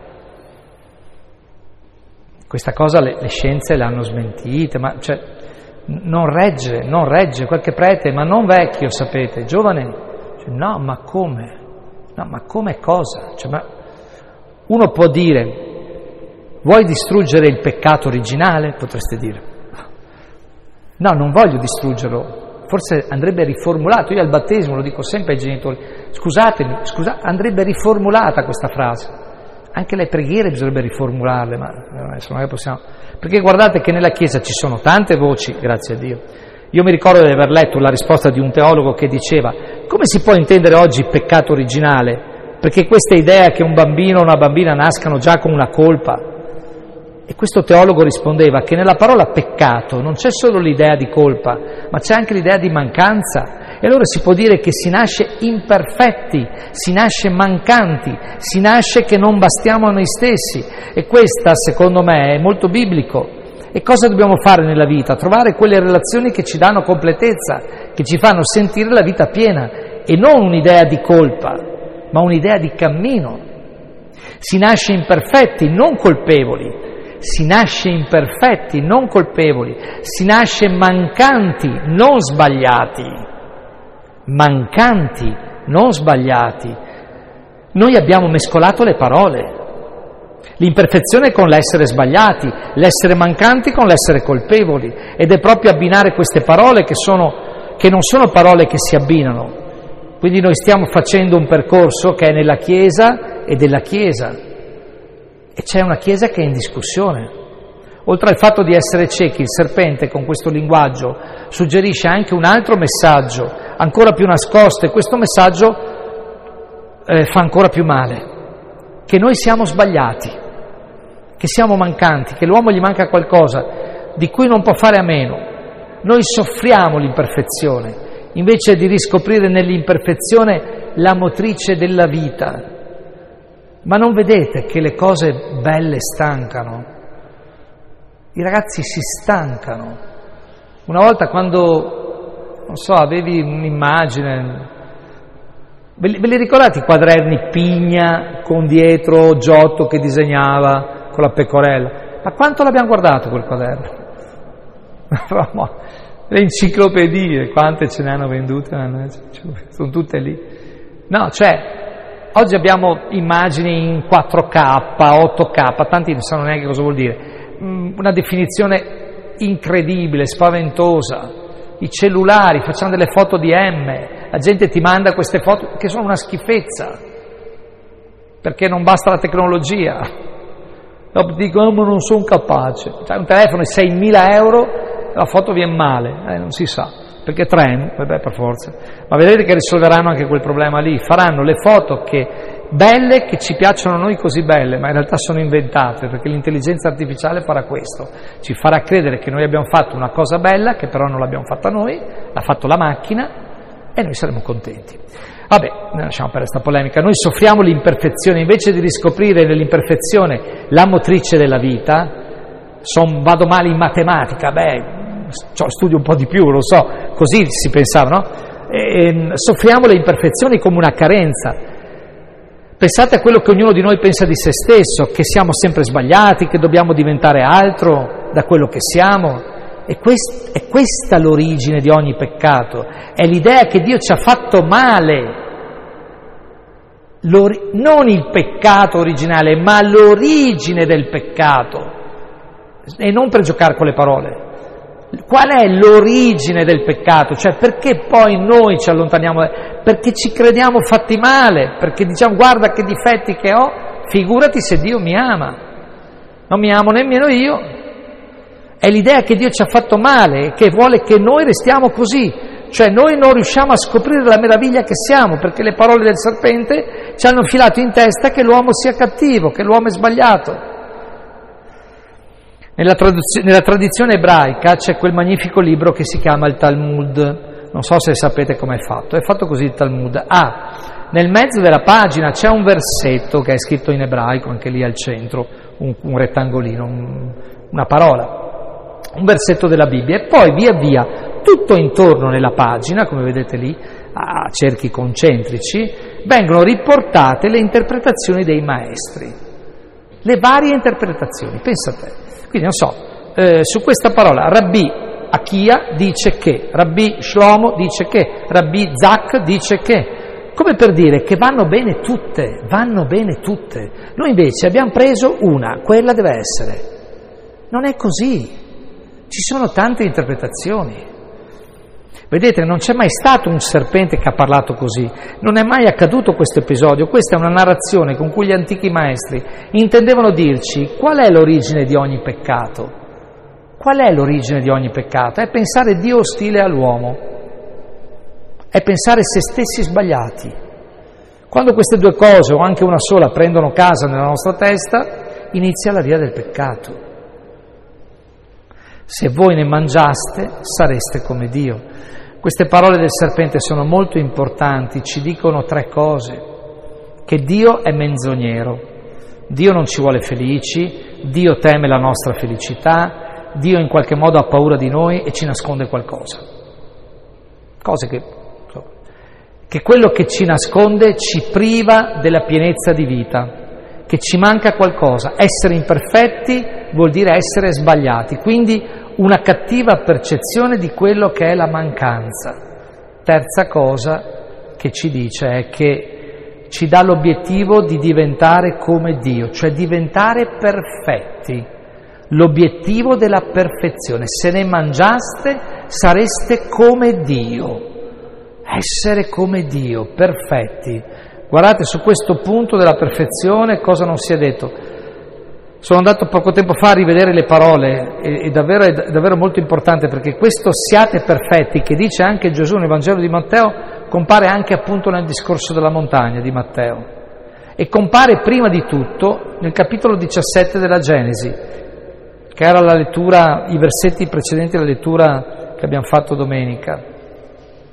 Questa cosa le, le scienze l'hanno smentita, ma cioè, non regge, non regge, qualche prete, ma non vecchio, sapete, giovane, cioè, no, ma come? No, ma come cosa? Cioè, ma uno può dire, vuoi distruggere il peccato originale? Potreste dire. No, non voglio distruggerlo, forse andrebbe riformulato. Io al battesimo lo dico sempre ai genitori, scusatemi, scusa, andrebbe riformulata questa frase. Anche le preghiere bisognerebbe riformularle, ma adesso non è possiamo. Perché guardate che nella Chiesa ci sono tante voci, grazie a Dio. Io mi ricordo di aver letto la risposta di un teologo che diceva come si può intendere oggi peccato originale? Perché questa idea che un bambino o una bambina nascano già con una colpa. E questo teologo rispondeva che nella parola peccato non c'è solo l'idea di colpa, ma c'è anche l'idea di mancanza. E allora si può dire che si nasce imperfetti, si nasce mancanti, si nasce che non bastiamo a noi stessi. E questa, secondo me, è molto biblico. E cosa dobbiamo fare nella vita? Trovare quelle relazioni che ci danno completezza, che ci fanno sentire la vita piena, e non un'idea di colpa, ma un'idea di cammino. Si nasce imperfetti, non colpevoli. Si nasce imperfetti, non colpevoli. Si nasce mancanti, non sbagliati. Mancanti, non sbagliati. Noi abbiamo mescolato le parole. L'imperfezione con l'essere sbagliati, l'essere mancanti con l'essere colpevoli, ed è proprio abbinare queste parole che, sono, che non sono parole che si abbinano. Quindi noi stiamo facendo un percorso che è nella Chiesa e della Chiesa, e c'è una Chiesa che è in discussione. Oltre al fatto di essere ciechi, il serpente con questo linguaggio suggerisce anche un altro messaggio, ancora più nascosto, e questo messaggio eh, fa ancora più male. Che noi siamo sbagliati, che siamo mancanti, che l'uomo gli manca qualcosa di cui non può fare a meno. Noi soffriamo l'imperfezione invece di riscoprire nell'imperfezione la motrice della vita. Ma non vedete che le cose belle stancano? I ragazzi si stancano. Una volta quando, non so, avevi un'immagine, ve li, ve li ricordate i quaderni Pigna con dietro Giotto che disegnava con la pecorella? Ma quanto l'abbiamo guardato quel quaderno? Le enciclopedie, quante ce ne hanno vendute? Sono tutte lì. No, cioè, oggi abbiamo immagini in quattro K, otto K, tanti non sanno neanche cosa vuol dire. Una definizione incredibile, spaventosa. I cellulari, facciamo delle foto di M, la gente ti manda queste foto che sono una schifezza, perché non basta la tecnologia. Dopo ti dico, oh, ma non sono capace. C'hai un telefono di seimila euro, la foto viene male, eh, non si sa, perché trend, vabbè, per forza. Ma vedete che risolveranno anche quel problema lì, faranno le foto che belle, che ci piacciono a noi così belle, ma in realtà sono inventate, perché l'intelligenza artificiale farà questo, ci farà credere che noi abbiamo fatto una cosa bella, che però non l'abbiamo fatta noi, l'ha fatto la macchina, e noi saremo contenti. Vabbè, lasciamo per questa polemica. Noi soffriamo l'imperfezione, invece di riscoprire nell'imperfezione la motrice della vita. Son, vado male in matematica, beh, studio un po' di più, lo so, così si pensava, no? E, e, soffriamo le imperfezioni come una carenza. Pensate a quello che ognuno di noi pensa di se stesso, che siamo sempre sbagliati, che dobbiamo diventare altro da quello che siamo. E quest, è questa l'origine di ogni peccato, è l'idea che Dio ci ha fatto male, L'ori, non il peccato originale, ma l'origine del peccato, e non per giocare con le parole. Qual è l'origine del peccato? Cioè, perché poi noi ci allontaniamo? Perché ci crediamo fatti male, perché diciamo guarda che difetti che ho, figurati se Dio mi ama. Non mi amo nemmeno io. È l'idea che Dio ci ha fatto male e che vuole che noi restiamo così, cioè noi non riusciamo a scoprire la meraviglia che siamo, perché le parole del serpente ci hanno filato in testa che l'uomo sia cattivo, che l'uomo è sbagliato. Nella, traduz- nella tradizione ebraica c'è quel magnifico libro che si chiama il Talmud, non so se sapete com'è fatto, è fatto così il Talmud. Ah, nel mezzo della pagina c'è un versetto che è scritto in ebraico, anche lì al centro, un, un rettangolino, un, una parola. Un versetto della Bibbia, e poi via via tutto intorno nella pagina, come vedete lì, a cerchi concentrici, vengono riportate le interpretazioni dei maestri, le varie interpretazioni, pensa a te. Quindi non so, eh, su questa parola Rabbi Achia dice che, Rabbi Shlomo dice che, Rabbi Zak dice che, come per dire che vanno bene tutte, vanno bene tutte. Noi invece abbiamo preso una, quella deve essere. Non è così. Ci sono tante interpretazioni. Vedete, non c'è mai stato un serpente che ha parlato così, non è mai accaduto questo episodio, questa è una narrazione con cui gli antichi maestri intendevano dirci qual è l'origine di ogni peccato. Qual è l'origine di ogni peccato? È pensare Dio ostile all'uomo, è pensare se stessi sbagliati. Quando queste due cose, o anche una sola, prendono casa nella nostra testa, inizia la via del peccato. Se voi ne mangiaste, sareste come Dio. Queste parole del serpente sono molto importanti, ci dicono tre cose: che Dio è menzognero, Dio non ci vuole felici, Dio teme la nostra felicità, Dio in qualche modo ha paura di noi e ci nasconde qualcosa. Cose che, che quello che ci nasconde ci priva della pienezza di vita, che ci manca qualcosa. Essere imperfetti vuol dire essere sbagliati, quindi una cattiva percezione di quello che è la mancanza. Terza cosa che ci dice è che ci dà l'obiettivo di diventare come Dio, cioè diventare perfetti, l'obiettivo della perfezione. Se ne mangiaste sareste come Dio, essere come Dio, perfetti. Guardate, su questo punto della perfezione cosa non si è detto. Sono andato poco tempo fa a rivedere le parole, e, e davvero, è davvero molto importante, perché questo siate perfetti, che dice anche Gesù nel Vangelo di Matteo, compare anche appunto nel discorso della montagna di Matteo, e compare prima di tutto nel capitolo diciassette della Genesi, che era la lettura, i versetti precedenti alla lettura che abbiamo fatto domenica.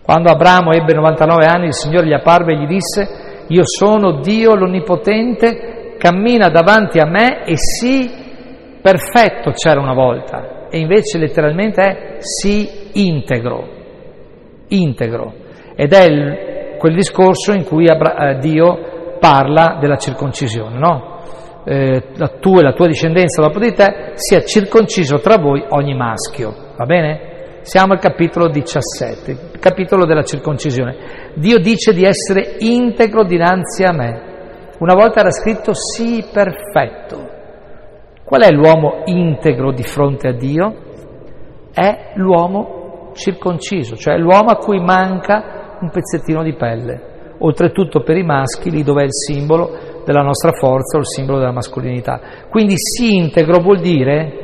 Quando Abramo ebbe novantanove anni, il Signore gli apparve e gli disse: io sono Dio l'Onnipotente, cammina davanti a me e sii perfetto, c'era una volta, e invece letteralmente è sii integro, integro, ed è il, quel discorso in cui Abra- eh, Dio parla della circoncisione, no? Eh, la tua e la tua discendenza dopo di te sia circonciso tra voi ogni maschio, va bene? Siamo al capitolo diciassette, il capitolo della circoncisione. Dio dice di essere integro dinanzi a me. Una volta era scritto sii perfetto. Qual è l'uomo integro di fronte a Dio? È l'uomo circonciso, cioè l'uomo a cui manca un pezzettino di pelle. Oltretutto per i maschi, lì dove è il simbolo della nostra forza o il simbolo della mascolinità. Quindi sii integro vuol dire,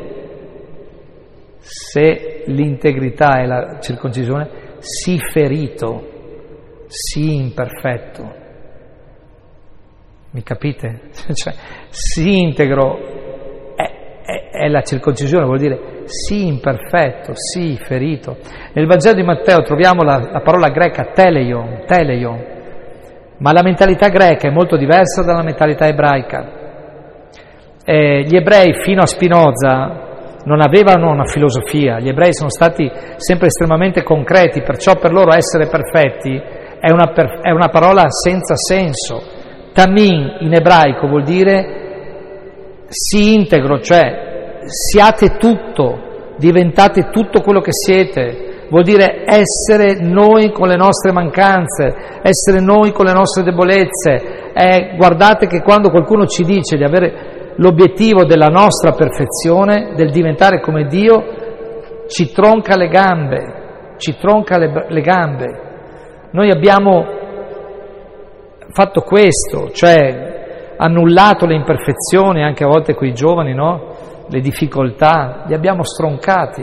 se l'integrità è la circoncisione, sii ferito, sii imperfetto. Mi capite? Cioè, sii integro è, è, è la circoncisione, vuol dire sii imperfetto, sii ferito. Nel Vangelo di Matteo troviamo la, la parola greca teleion, teleion, ma la mentalità greca è molto diversa dalla mentalità ebraica. Eh, gli ebrei fino a Spinoza non avevano una filosofia, gli ebrei sono stati sempre estremamente concreti, perciò per loro essere perfetti è una, per, è una parola senza senso. Tamin in ebraico vuol dire sii integro, cioè siate tutto, diventate tutto quello che siete, vuol dire essere noi con le nostre mancanze, essere noi con le nostre debolezze. Eh, guardate che quando qualcuno ci dice di avere l'obiettivo della nostra perfezione, del diventare come Dio, ci tronca le gambe, ci tronca le, le gambe. Noi abbiamo fatto questo, cioè annullato le imperfezioni, anche a volte coi giovani, no? Le difficoltà, li abbiamo stroncati.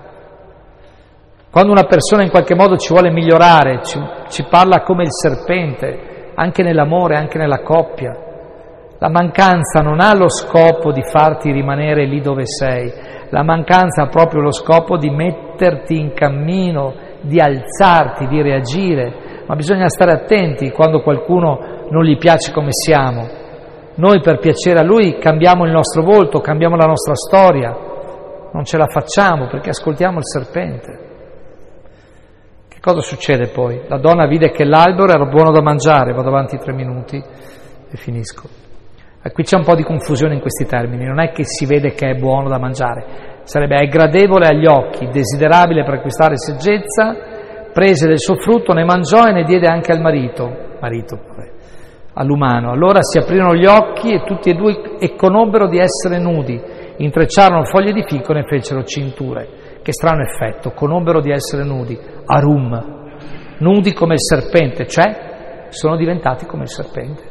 Quando una persona in qualche modo ci vuole migliorare, ci, ci parla come il serpente, anche nell'amore, anche nella coppia. La mancanza non ha lo scopo di farti rimanere lì dove sei, la mancanza ha proprio lo scopo di metterti in cammino, di alzarti, di reagire, ma bisogna stare attenti quando qualcuno non gli piace come siamo. Noi per piacere a lui cambiamo il nostro volto, cambiamo la nostra storia, non ce la facciamo perché ascoltiamo il serpente. Che cosa succede poi? La donna vide che l'albero era buono da mangiare, vado avanti tre minuti e finisco. E qui c'è un po' di confusione in questi termini, non è che si vede che è buono da mangiare, sarebbe è gradevole agli occhi, desiderabile per acquistare saggezza, prese del suo frutto, ne mangiò e ne diede anche al marito, marito vabbè, all'umano. Allora si aprirono gli occhi e tutti e due e conobbero di essere nudi, intrecciarono foglie di fico e ne fecero cinture. Che strano effetto, conobbero di essere nudi, arum, nudi come il serpente, cioè sono diventati come il serpente.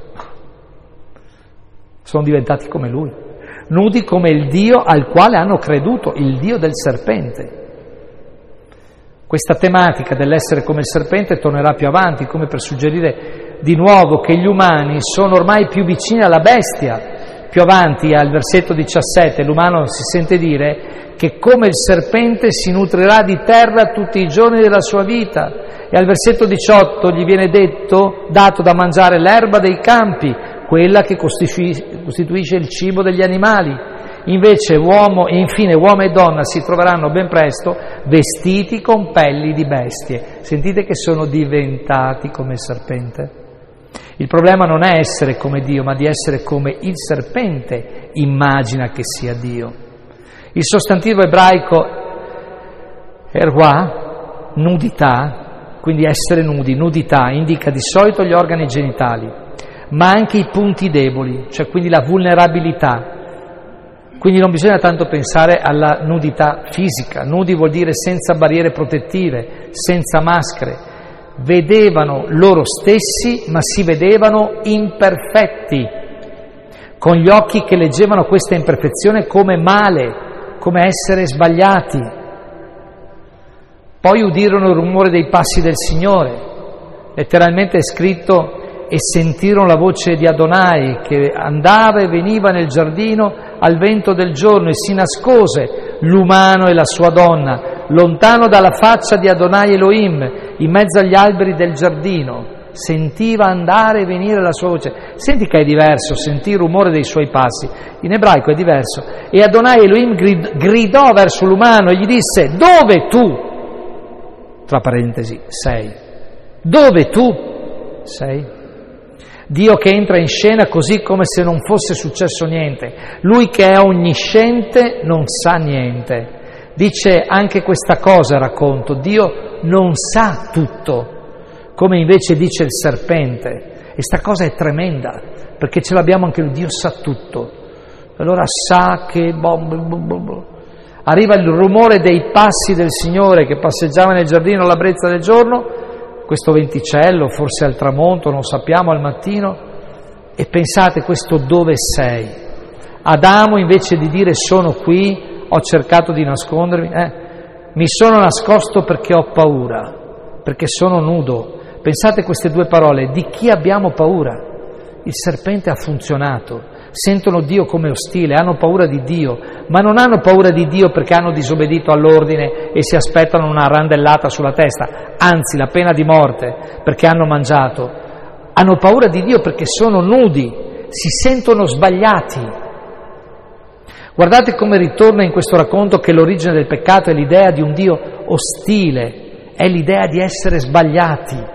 Sono diventati come lui, nudi come il Dio al quale hanno creduto, il Dio del serpente. Questa tematica dell'essere come il serpente tornerà più avanti, come per suggerire di nuovo che gli umani sono ormai più vicini alla bestia. Più avanti, al versetto diciassette, l'umano si sente dire che come il serpente si nutrirà di terra tutti i giorni della sua vita. E al versetto diciotto gli viene detto, dato da mangiare l'erba dei campi, quella che costituisce il cibo degli animali. Invece uomo e infine uomo e donna si troveranno ben presto vestiti con pelli di bestie. Sentite che sono diventati come il serpente. Il problema non è essere come Dio, ma di essere come il serpente immagina che sia Dio. Il sostantivo ebraico erwa, nudità, quindi essere nudi, nudità, indica di solito gli organi genitali, ma anche i punti deboli, cioè quindi la vulnerabilità. Quindi non bisogna tanto pensare alla nudità fisica, nudi vuol dire senza barriere protettive, senza maschere. Vedevano loro stessi, ma si vedevano imperfetti, con gli occhi che leggevano questa imperfezione come male, come essere sbagliati. Poi udirono il rumore dei passi del Signore, letteralmente è scritto, e sentirono la voce di Adonai che andava e veniva nel giardino al vento del giorno, e si nascose l'umano e la sua donna, lontano dalla faccia di Adonai Elohim, in mezzo agli alberi del giardino. Sentiva andare e venire la sua voce. Senti che è diverso, sentì il rumore dei suoi passi. In ebraico è diverso. E Adonai Elohim grid- gridò verso l'umano e gli disse: dove tu, tra parentesi, sei? Dove tu sei? Dio che entra in scena così come se non fosse successo niente. Lui che è onnisciente non sa niente. Dice anche questa cosa, racconto, Dio non sa tutto, come invece dice il serpente. E sta cosa è tremenda, perché ce l'abbiamo anche lui, Dio sa tutto. Allora sa che... Arriva il rumore dei passi del Signore che passeggiava nel giardino alla brezza del giorno, questo venticello, forse al tramonto, non sappiamo, al mattino, e pensate questo dove sei. Adamo invece di dire sono qui, ho cercato di nascondermi, eh, mi sono nascosto perché ho paura, perché sono nudo. Pensate queste due parole, di chi abbiamo paura? Il serpente ha funzionato, sentono Dio come ostile, hanno paura di Dio, ma non hanno paura di Dio perché hanno disobbedito all'ordine e si aspettano una randellata sulla testa, anzi la pena di morte perché hanno mangiato. Hanno paura di Dio perché sono nudi, si sentono sbagliati. Guardate come ritorna in questo racconto che l'origine del peccato è l'idea di un Dio ostile, è l'idea di essere sbagliati.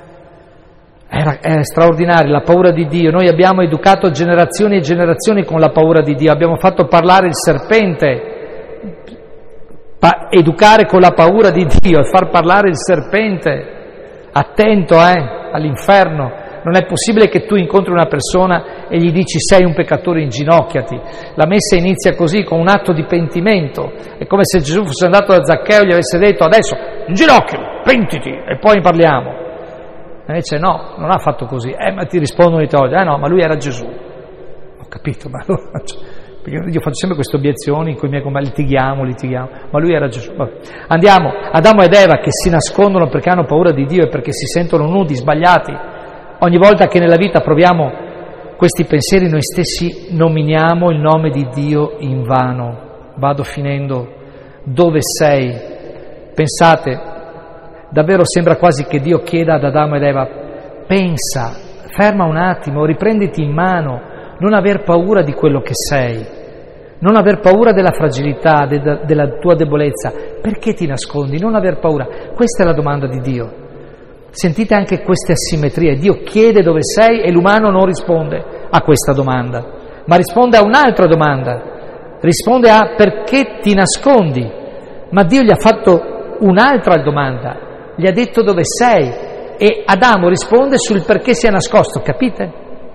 È, è straordinario, la paura di Dio. Noi abbiamo educato generazioni e generazioni con la paura di Dio, abbiamo fatto parlare il serpente, pa- educare con la paura di Dio e far parlare il serpente. Attento eh, all'inferno. Non è possibile che tu incontri una persona e gli dici sei un peccatore, inginocchiati. La messa inizia così, con un atto di pentimento. È come se Gesù fosse andato da Zaccheo e gli avesse detto adesso in ginocchio, pentiti e poi parliamo. Invece no, non ha fatto così. Eh, ma ti rispondono i teologi, eh no, ma lui era Gesù. Ho capito, ma allora, perché io faccio sempre queste obiezioni in cui i miei compagni litighiamo, litighiamo, ma lui era Gesù. Vabbè. Andiamo, Adamo ed Eva che si nascondono perché hanno paura di Dio e perché si sentono nudi, sbagliati. Ogni volta che nella vita proviamo questi pensieri noi stessi nominiamo il nome di Dio in vano. Vado finendo. Dove sei? Pensate, davvero sembra quasi che Dio chieda ad Adamo ed Eva, pensa, ferma un attimo, riprenditi in mano, non aver paura di quello che sei, non aver paura della fragilità, de- della tua debolezza. Perché ti nascondi? Non aver paura. Questa è la domanda di Dio. Sentite anche queste asimmetrie. Dio chiede dove sei e l'umano non risponde a questa domanda, ma risponde a un'altra domanda. Risponde a perché ti nascondi, ma Dio gli ha fatto un'altra domanda. Gli ha detto dove sei e Adamo risponde sul perché si è nascosto, capite?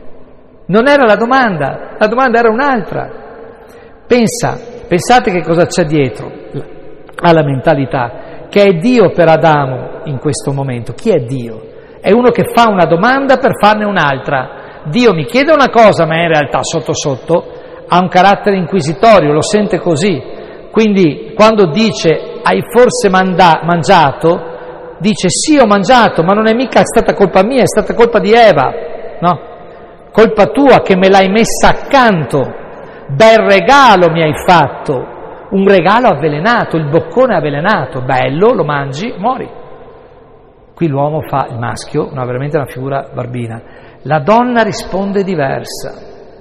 Non era la domanda, la domanda era un'altra. Pensa, pensate che cosa c'è dietro alla mentalità, che è Dio per Adamo in questo momento. Chi è Dio? È uno che fa una domanda per farne un'altra. Dio mi chiede una cosa, ma in realtà sotto sotto ha un carattere inquisitorio, lo sente così. Quindi quando dice hai forse manda- mangiato, dice sì ho mangiato, ma non è mica stata colpa mia, è stata colpa di Eva, no? Colpa tua che me l'hai messa accanto, bel regalo mi hai fatto, un regalo avvelenato, il boccone avvelenato, bello, lo mangi, muori. Qui l'uomo fa, il maschio, no, veramente una figura barbina. La donna risponde diversa,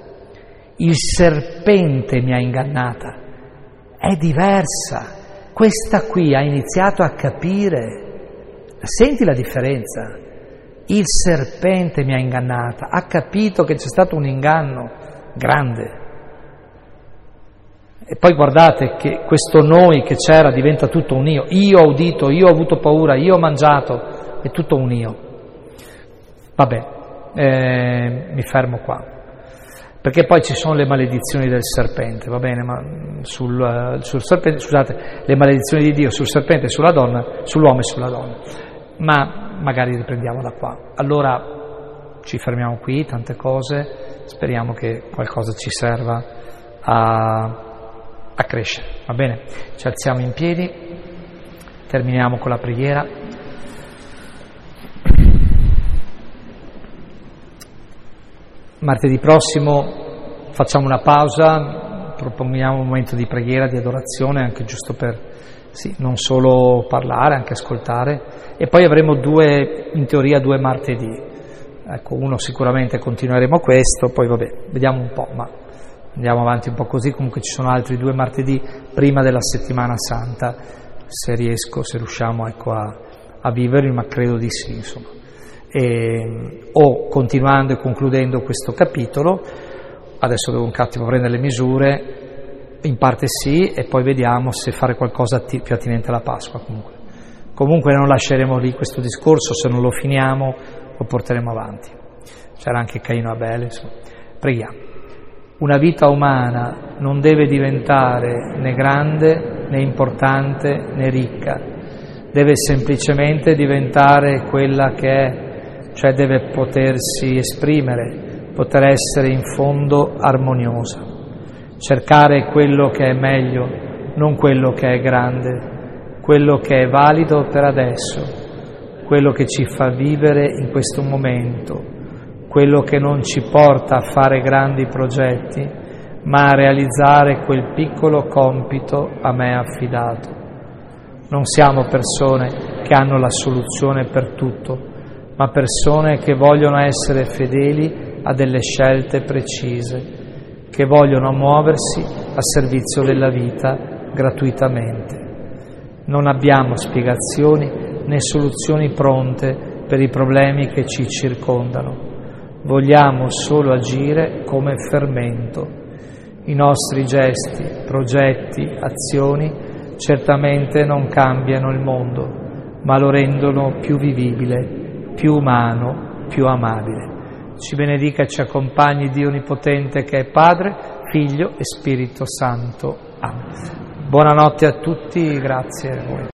il serpente mi ha ingannata, è diversa, questa qui ha iniziato a capire. Senti la differenza? Il serpente mi ha ingannata, ha capito che c'è stato un inganno grande. E poi guardate che questo noi che c'era diventa tutto un io. Io ho udito, io ho avuto paura, io ho mangiato, è tutto un io. Vabbè, eh, mi fermo qua. Perché poi ci sono le maledizioni del serpente, va bene, ma sul, sul serpente, scusate, le maledizioni di Dio sul serpente e sulla donna, sull'uomo e sulla donna. Ma magari riprendiamo da qua. Allora ci fermiamo qui, tante cose, speriamo che qualcosa ci serva a, a crescere, va bene? Ci alziamo in piedi, terminiamo con la preghiera. Martedì prossimo facciamo una pausa, proponiamo un momento di preghiera, di adorazione, anche giusto per sì, non solo parlare, anche ascoltare. E poi avremo due, in teoria due martedì. Ecco, uno sicuramente continueremo questo, poi vabbè, vediamo un po', ma andiamo avanti un po' così. Comunque ci sono altri due martedì prima della settimana santa, se riesco, se riusciamo ecco, a, a viverli, ma credo di sì, insomma. E, o continuando e concludendo questo capitolo, adesso devo un attimo prendere le misure, in parte sì, e poi vediamo se fare qualcosa atti- più attinente alla Pasqua. Comunque. comunque non lasceremo lì questo discorso, se non lo finiamo lo porteremo avanti. C'era anche Caino e Abele, insomma. Preghiamo. Una vita umana non deve diventare né grande, né importante, né ricca, deve semplicemente diventare quella che è, cioè deve potersi esprimere, poter essere in fondo armoniosa, cercare quello che è meglio, non quello che è grande, quello che è valido per adesso, quello che ci fa vivere in questo momento, quello che non ci porta a fare grandi progetti, ma a realizzare quel piccolo compito a me affidato. Non siamo persone che hanno la soluzione per tutto, ma persone che vogliono essere fedeli a delle scelte precise, che vogliono muoversi a servizio della vita gratuitamente. Non abbiamo spiegazioni né soluzioni pronte per i problemi che ci circondano. Vogliamo solo agire come fermento. I nostri gesti, progetti, azioni certamente non cambiano il mondo, ma lo rendono più vivibile, più umano, più amabile. Ci benedica e ci accompagni Dio Onnipotente che è Padre, Figlio e Spirito Santo. Amen. Buonanotte a tutti, grazie a voi.